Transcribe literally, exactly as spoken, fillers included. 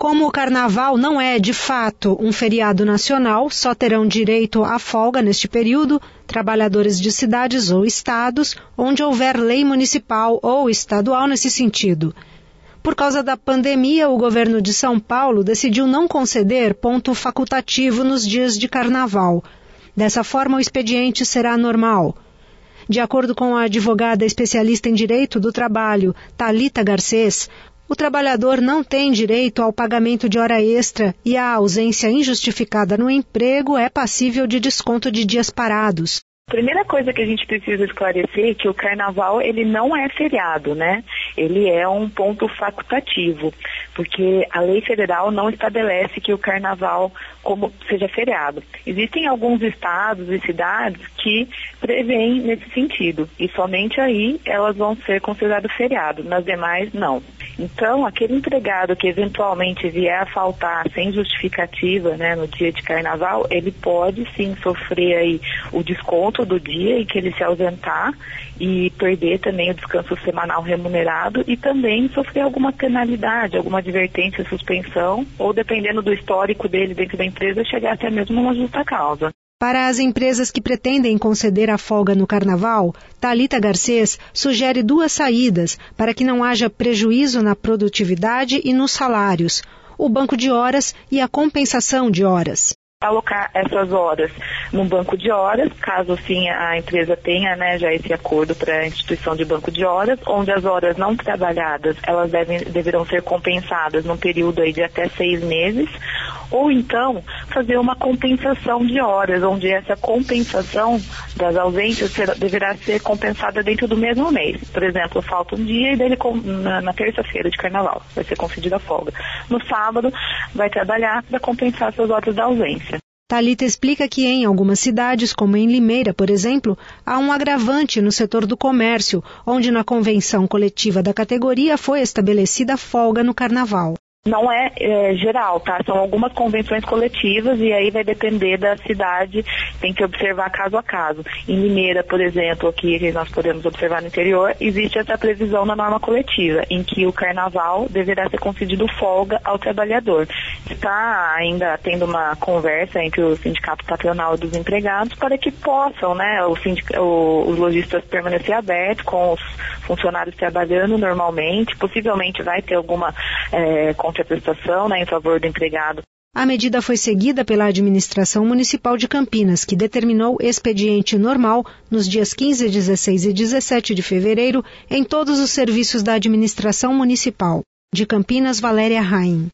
Como o Carnaval não é, de fato, um feriado nacional, só terão direito à folga neste período trabalhadores de cidades ou estados onde houver lei municipal ou estadual nesse sentido. Por causa da pandemia, o governo de São Paulo decidiu não conceder ponto facultativo nos dias de Carnaval. Dessa forma, o expediente será normal. De acordo com a advogada especialista em direito do trabalho, Thalita Garcês, o trabalhador não tem direito ao pagamento de hora extra e a ausência injustificada no emprego é passível de desconto de dias parados. A primeira coisa que a gente precisa esclarecer é que o Carnaval ele não é feriado, né? Ele é um ponto facultativo, porque a lei federal não estabelece que o Carnaval como seja feriado. Existem alguns estados e cidades que prevêem nesse sentido, e somente aí elas vão ser consideradas feriado, nas demais não. Então, aquele empregado que eventualmente vier a faltar sem justificativa, né, no dia de Carnaval, ele pode sim sofrer aí o desconto do dia em que ele se ausentar e perder também o descanso semanal remunerado e também sofrer alguma penalidade, alguma advertência, suspensão, ou dependendo do histórico dele dentro da empresa, chegar até mesmo uma justa causa. Para as empresas que pretendem conceder a folga no Carnaval, Thalita Garcês sugere duas saídas para que não haja prejuízo na produtividade e nos salários: o banco de horas e a compensação de horas. Alocar essas horas num banco de horas, caso sim a empresa tenha, né, já esse acordo para a instituição de banco de horas, onde as horas não trabalhadas elas devem, deverão ser compensadas num período aí de até seis meses, ou então fazer uma compensação de horas, onde essa compensação das ausências será, deverá ser compensada dentro do mesmo mês. Por exemplo, falta um dia e dele na, na terça-feira de Carnaval vai ser concedida a folga. No sábado vai trabalhar para compensar essas horas da ausência. Thalita explica que em algumas cidades, como em Limeira, por exemplo, há um agravante no setor do comércio, onde na convenção coletiva da categoria foi estabelecida folga no Carnaval. Não é, é geral, tá? São algumas convenções coletivas e aí vai depender da cidade, tem que observar caso a caso. Em Limeira, por exemplo, aqui que nós podemos observar no interior, existe essa previsão na norma coletiva, em que o Carnaval deverá ser concedido folga ao trabalhador. Está ainda tendo uma conversa entre o Sindicato Patronal e dos empregados para que possam, né, o sindic... o, os lojistas permanecer abertos com os funcionários trabalhando normalmente, possivelmente vai ter alguma é, contraprestação, né, em favor do empregado. A medida foi seguida pela administração municipal de Campinas, que determinou expediente normal nos dias quinze, dezesseis e dezessete de fevereiro em todos os serviços da administração municipal. De Campinas, Valéria Raim.